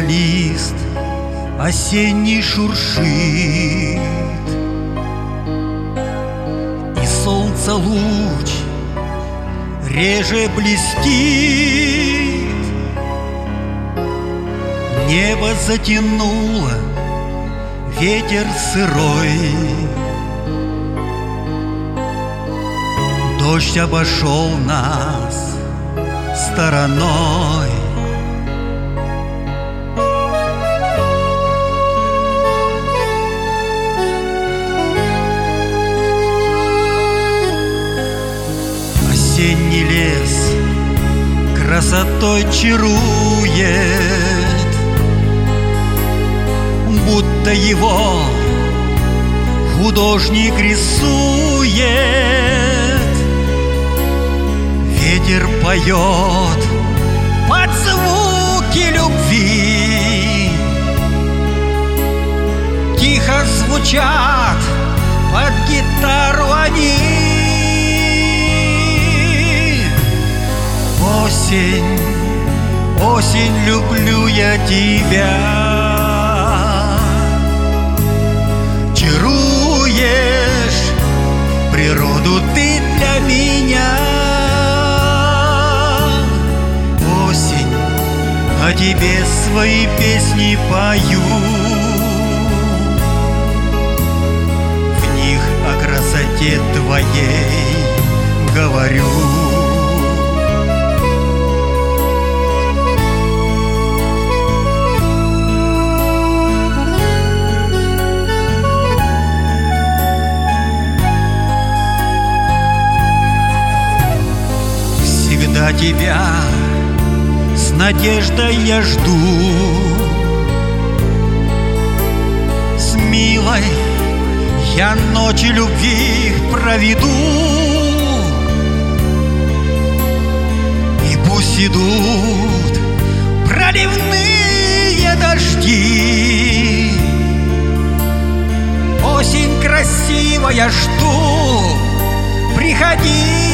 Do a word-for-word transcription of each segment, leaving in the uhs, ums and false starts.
лист осенний шуршит, и солнца луч реже блестит. Небо затянуло ветер сырой, дождь обошел нас стороной. Осенний лес красотой чарует, будто его художник рисует. Ветер поет под звуки любви, тихо звучат под гитару они. Осень, осень, люблю я тебя. Чаруешь природу ты для меня. Осень, о тебе свои песни пою, в них о красоте твоей говорю. Всегда тебя с надеждой я жду, с милой я ночи любви проведу. И пусть идут проливные дожди, осень красивая, жду, приходи.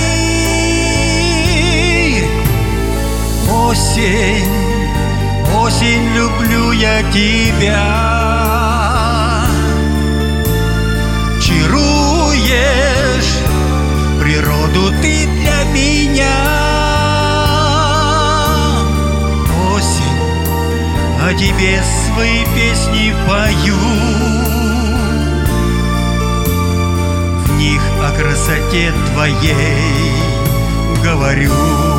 Осень, осень, люблю я тебя. Чаруешь природу ты для меня. Осень, о тебе свои песни пою, в них о красоте твоей говорю.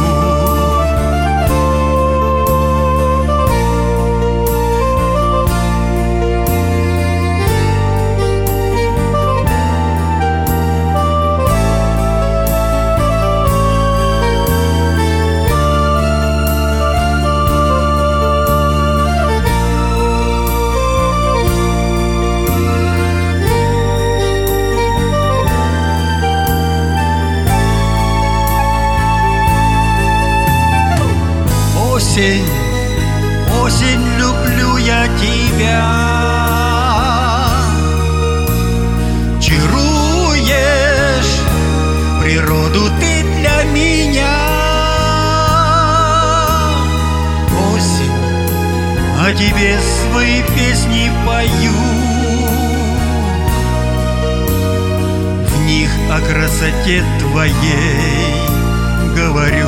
Осень, осень, люблю я тебя. Чаруешь природу ты для меня. Осень, о тебе свои песни пою, в них о красоте твоей говорю.